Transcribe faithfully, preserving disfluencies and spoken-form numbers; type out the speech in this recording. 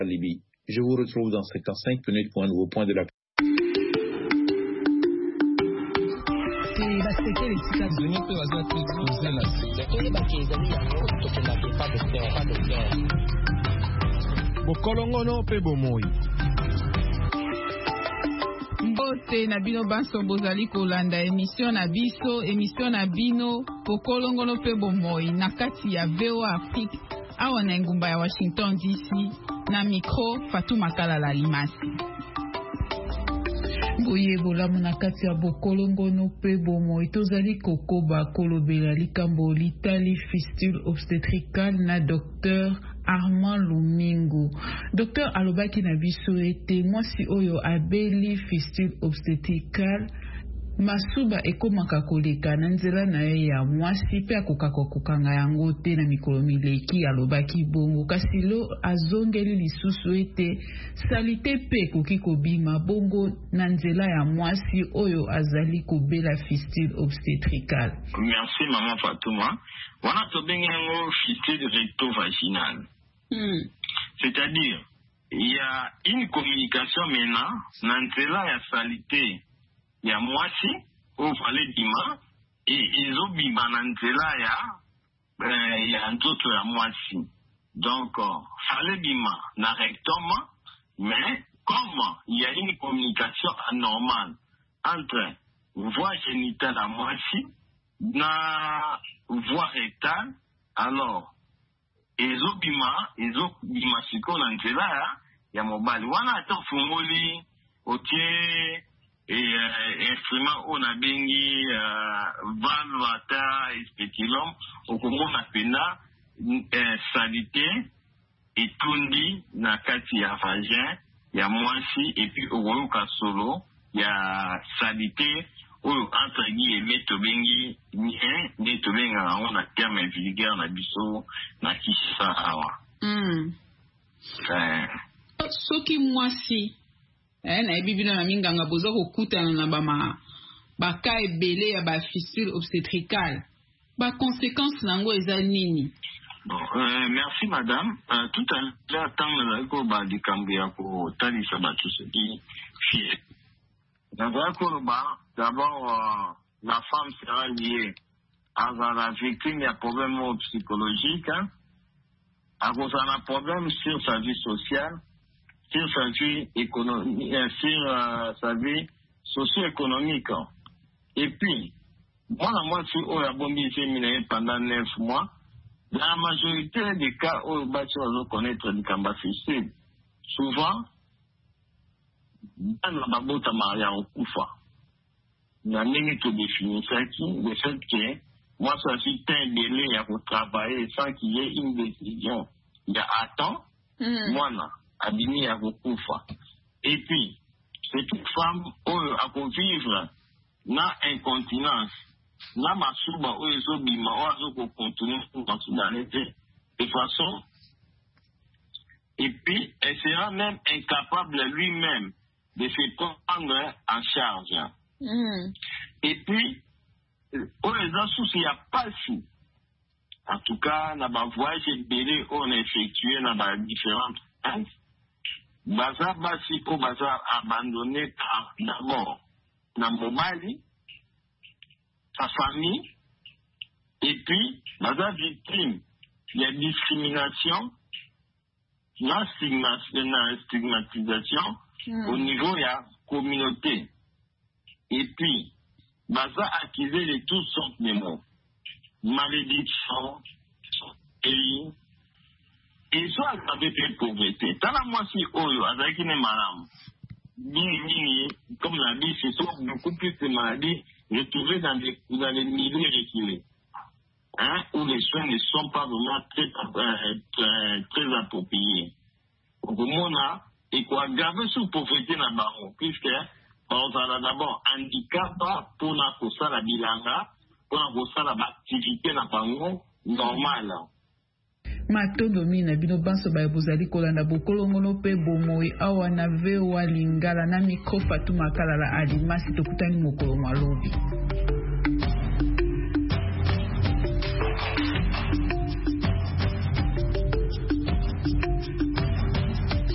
Libye. Je vous retrouve dans cinquante-cinq minutes pour un nouveau point de la Bokolongono pe bomoi. Mbote na bino banso bozali kolanda émission na biso, émission na bino Bokolongono pe bomoi na kati ya V O Afrique awa na ngumba ya Washington D C na micro Fatou Makala Limasi. Boye bolamu na kati ya Bokolongono pe bomoi tozali kokoba kolobela likambo litali fistule obstétricale na docteur Armand Lumingo. Docteur alobaki na biso ete mwasi oyo abeli fistule obstétricale masuba ekomaka koleka na nzela na ye ya mwasi pe akokaka kokanga yango te na mikolo mileki. Alobaki bongo kasi lo azongeli lisusu ete salite pe koki kobima bongo na nzela ya mwasi oyo azali kobela fistule obstétricale. Merci maman Fatouma. Wana tobengi yango fistule recto-vaginale. Hmm. C'est-à-dire, il y a une communication maintenant na nzela ya salite ya mwasi au fallait bima et ils ont bima na nzela ya euh, ya nzoto ya mwasi. Donc euh, fallait bima na rectum, mais comme il y a une communication anormale entre voie génitale à mwasi na voie rectale, alors ils ont bima ils ont bima siko na nzela ya ya mobali wana ata fungoli otie et euh, instrument on a bengi euh, valvata speculum au Congo na pena euh, salité et tundi na kati ya vagin ya mwasi et puis au solo ya salité ou entre guillemets to bengi ni un ni to benga on a terme vulgaire na biso na kisa awa mm. euh, soki mwasi eh na bibino na minganga bozo kokutana na bama baka ebele ya ba fistule obstétricale ba conséquences nango eza nini? Bon, euh, merci madame. Euh, tout à l'heure tant na ko ba dikambi ya ko talisa ba tout ce qui fait. D'abord d'abord euh, la femme sera liée à la victime à problème psychologique, hein, à cause d'un problème sur sa vie sociale, sur sa vie économique, sur euh, sa vie socio-économique. Et puis, moi, la moi, si on a bombé pendant neuf mois, dans la majorité des cas où on va connaître le combat fistule, souvent, dans la babota maria au koufa, n'a même tout défini ça qui, le fait que, moi, ça suis un délai à travailler sans qu'il y ait une décision. Il y a attends, mm. moi, non. Abini à Gokufa. Et puis, c'est une femme où elle peut vivre na incontinence, na masuba où ils ont bima, où ils ont continué dans de façon. Et puis, elle sera même incapable lui-même de se prendre en charge. Mm. Et puis, où les associés, il n'y a pas si. En tout cas, dans ma voyage belé, on a effectué dans différentes phases. Baza basi ko baza abandonné d'abord na mobali, sa famille, et puis baza victime de la discrimination, la stigmatisation mm. au niveau de la communauté. Et puis baza accusé de toutes sortes de mots, malédiction, et et soit avec une pauvreté. Dans la moitié, avec une maladie, comme la vie, ce sont beaucoup plus de maladies retrouvées dans les, dans les milieux reculés, hein, où les soins ne sont pas vraiment très, euh, très, très appropriés. Donc, on a, et quoi, garder sous pauvreté dans le baron, puisque, on a d'abord handicap pour la cosa la bilanga, pour la cosa la activité dans le baron normale. Matondo mina bino banso ba bozali kolanda Bokolongono pe bomoi awa na V O A Lingala na micro Fatou Makala Limasi tokutani mokolo malobi.